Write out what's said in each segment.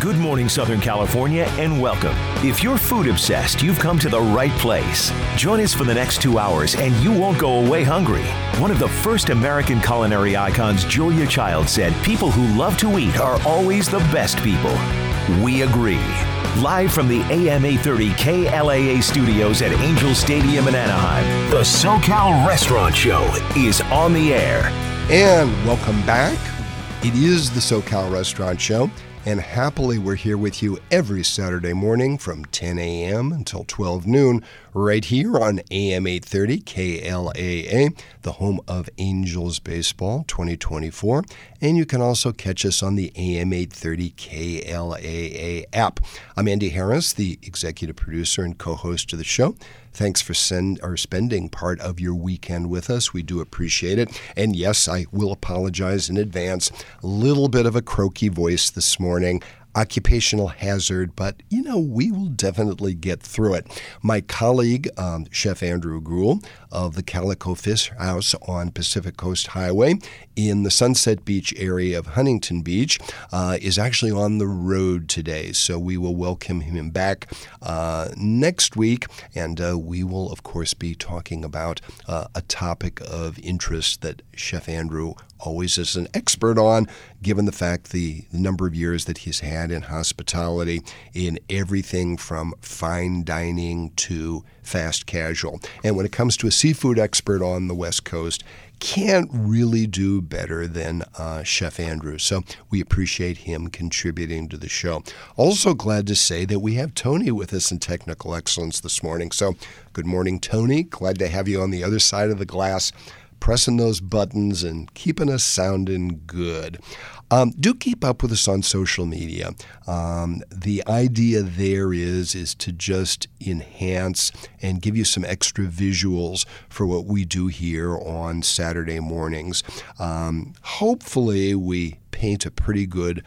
Good morning, Southern California, and welcome. If you're food obsessed, you've come to the right place. Join us for the next 2 hours, and you won't go away hungry. One of the first American culinary icons, Julia Child, said, "People who love to eat are always the best people." We agree. Live from the AM 830 KLAA studios at Angel Stadium in Anaheim, the SoCal Restaurant Show is on the air. And welcome back. It is the SoCal Restaurant Show. And happily, we're here with you every Saturday morning from 10 a.m. until 12 noon, right here on AM 830 KLAA, the home of Angels Baseball 2024. And you can also catch us on the AM 830 KLAA app. I'm Andy Harris, the executive producer and co-host of the show. Thanks for spending part of your weekend with us. We do appreciate it. And yes, I will apologize in advance. A little bit of a croaky voice this morning. Occupational hazard, but, we will definitely get through it. My colleague, Chef Andrew Gruel of the Calico Fish House on Pacific Coast Highway in the Sunset Beach area of Huntington Beach, is actually on the road today. So we will welcome him back next week, and we will, of course, be talking about a topic of interest that Chef Andrew always is an expert on, given the fact the number of years that he's had in hospitality in everything from fine dining to fast casual. And when it comes to a seafood expert on the West Coast, can't really do better than Chef Andrew. So we appreciate him contributing to the show. Also glad to say that we have Tony with us in technical excellence this morning. So good morning, Tony. Glad to have you on the other side of the glass, pressing those buttons and keeping us sounding good. Do keep up with us on social media. The idea there is to just enhance and give you some extra visuals for what we do here on Saturday mornings. Hopefully we paint a pretty good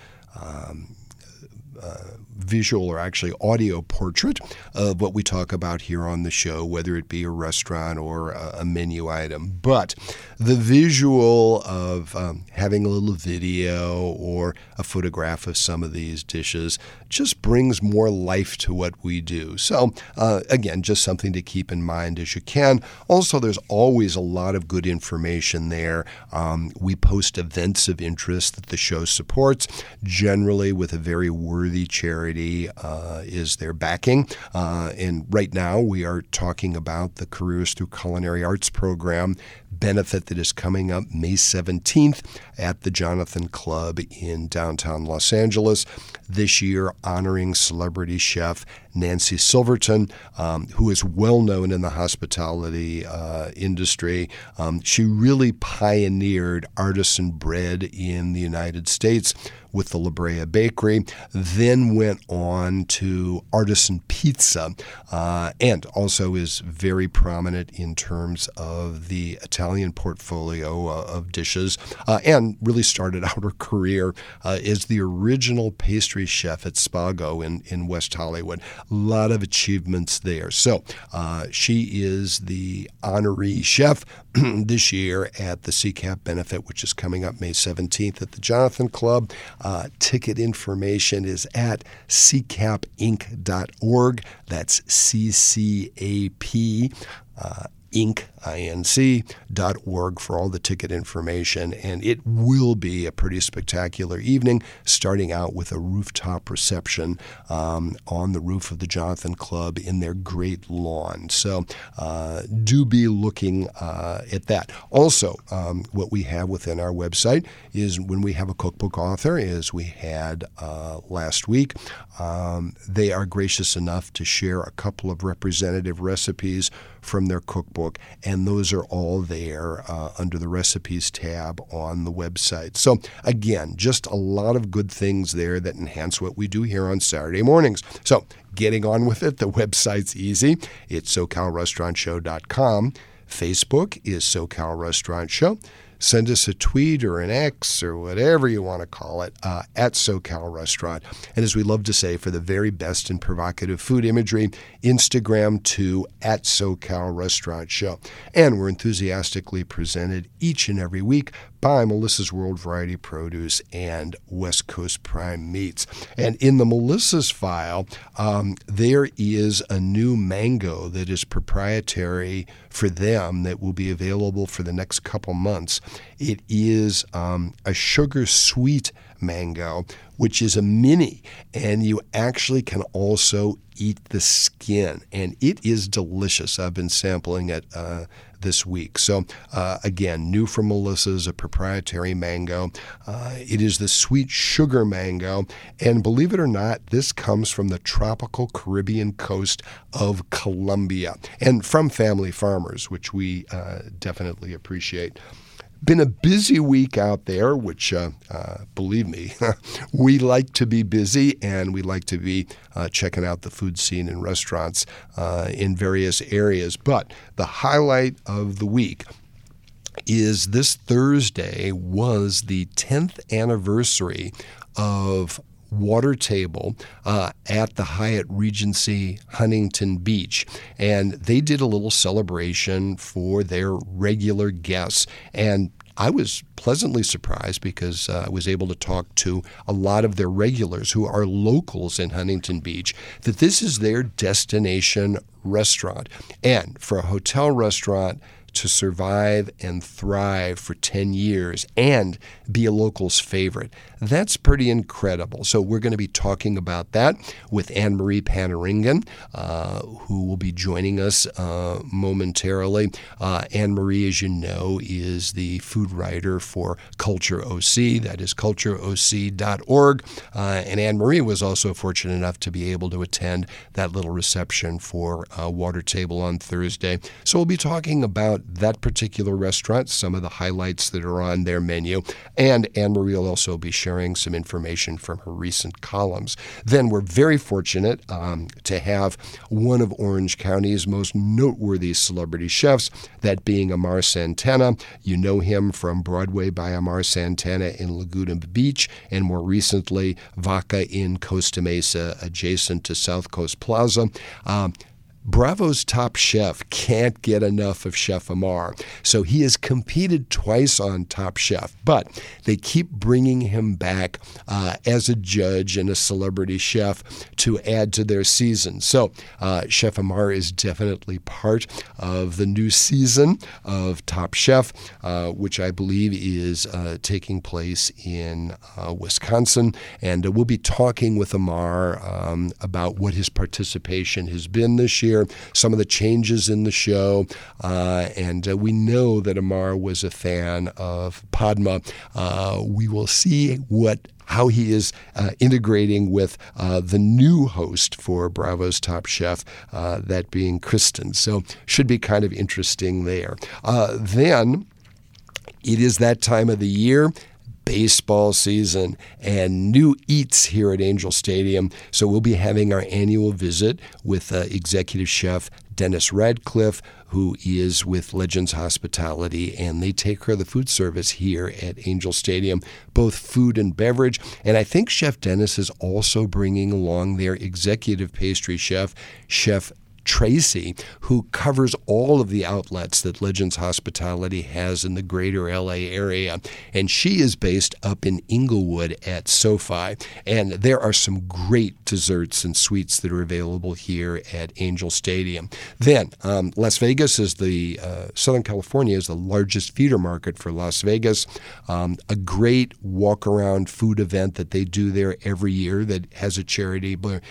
visual or actually audio portrait of what we talk about here on the show, whether it be a restaurant or a menu item. But the visual of having a little video or a photograph of some of these dishes just brings more life to what we do. So again, just something to keep in mind as you can. Also, there's always a lot of good information there. We post events of interest that the show supports, generally with a very worthy charity is their backing. And right now we are talking about the Careers Through Culinary Arts program benefit that is coming up May 17th at the Jonathan Club in downtown Los Angeles. This year honoring celebrity chef Nancy Silverton, who is well known in the hospitality industry. She really pioneered artisan bread in the United States with the La Brea Bakery, then went on to artisan pizza, and also is very prominent in terms of the Italian portfolio of dishes, and really started out her career as the original pastry chef at Spago in West Hollywood. A lot of achievements there. So she is the honoree chef this year at the CCAP benefit, which is coming up May 17th at the Jonathan Club. Ticket information is at ccapinc.org. That's CCAP inc.org for all the ticket information, and it will be a pretty spectacular evening, starting out with a rooftop reception on the roof of the Jonathan Club in their great lawn. So do be looking at that. Also, what we have within our website is when we have a cookbook author, as we had last week, they are gracious enough to share a couple of representative recipes from their cookbook, and those are all there under the recipes tab on the website. So again, just a lot of good things there that enhance what we do here on Saturday mornings. So getting on with it, the website's easy. It's SoCalRestaurantShow.com. Facebook is SoCal Restaurant Show. Send us a tweet or an X or whatever you want to call it at SoCal Restaurant. And as we love to say, for the very best in provocative food imagery, Instagram too at SoCal Restaurant Show. And we're enthusiastically presented each and every week by Melissa's World Variety Produce and West Coast Prime Meats. And in the Melissa's file, there is a new mango that is proprietary for them that will be available for the next couple months. It is a sugar-sweet mango, which is a mini, and you actually can also eat the skin, and it is delicious. I've been sampling it this week. So again, new from Melissa's, a proprietary mango. It is the sweet sugar mango, and believe it or not, this comes from the tropical Caribbean coast of Colombia and from family farmers, which we definitely appreciate. Been a busy week out there, which, believe me, we like to be busy, and we like to be checking out the food scene in restaurants in various areas. But the highlight of the week is this Thursday was the 10th anniversary of Water Table at the Hyatt Regency Huntington Beach. And they did a little celebration for their regular guests. And I was pleasantly surprised because I was able to talk to a lot of their regulars who are locals in Huntington Beach, that this is their destination restaurant. And for a hotel restaurant to survive and thrive for 10 years and be a local's favorite, that's pretty incredible. So we're going to be talking about that with Anne-Marie Panaringan, who will be joining us momentarily. Anne-Marie, as you know, is the food writer for Culture OC. That is cultureoc.org. And Anne-Marie was also fortunate enough to be able to attend that little reception for Water Table on Thursday. So we'll be talking about that particular restaurant, some of the highlights that are on their menu, and Anne-Marie will also be sharing some information from her recent columns. Then we're very fortunate to have one of Orange County's most noteworthy celebrity chefs, that being Amar Santana. You know him from Broadway by Amar Santana in Laguna Beach, and more recently, Vaca in Costa Mesa, adjacent to South Coast Plaza. Bravo's Top Chef can't get enough of Chef Amar, so he has competed twice on Top Chef, but they keep bringing him back as a judge and a celebrity chef to add to their season. So Chef Amar is definitely part of the new season of Top Chef, which I believe is taking place in Wisconsin, and we'll be talking with Amar about what his participation has been this year, some of the changes in the show, and we know that Amar was a fan of Padma. We will see how he is integrating with the new host for Bravo's Top Chef, that being Kristen. So should be kind of interesting there. Then it is that time of the year, baseball season, and new eats here at Angel Stadium. So we'll be having our annual visit with executive chef Dennis Radcliffe, who is with Legends Hospitality, and they take care of the food service here at Angel Stadium, both food and beverage. And I think Chef Dennis is also bringing along their executive pastry chef, Chef Tracy, who covers all of the outlets that Legends Hospitality has in the greater LA area. And she is based up in Inglewood at SoFi. And there are some great desserts and sweets that are available here at Angel Stadium. Then, Las Vegas is Southern California is the largest feeder market for Las Vegas. A great walk-around food event that they do there every year that has a charity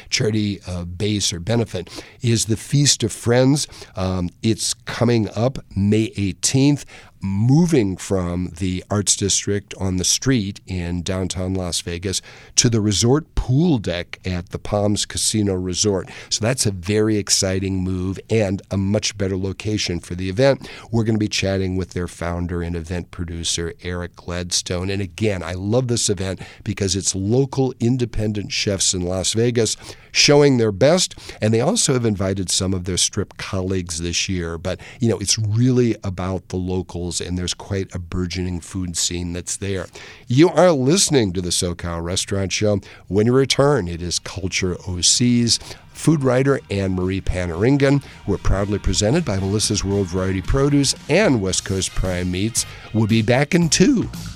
base or benefit is the Feast of Friends. It's coming up May 18th. moving from the Arts District on the street in downtown Las Vegas to the resort pool deck at the Palms Casino Resort. So that's a very exciting move and a much better location for the event. We're going to be chatting with their founder and event producer, Eric Gladstone. And again, I love this event because it's local independent chefs in Las Vegas showing their best. And they also have invited some of their Strip colleagues this year. But, you know, it's really about the locals locals, and there's quite a burgeoning food scene that's there. You are listening to the SoCal Restaurant Show. When you return, it is Culture OC's food writer Anne-Marie Panaringan. We're proudly presented by Melissa's World Variety Produce and West Coast Prime Meats. We'll be back in 2.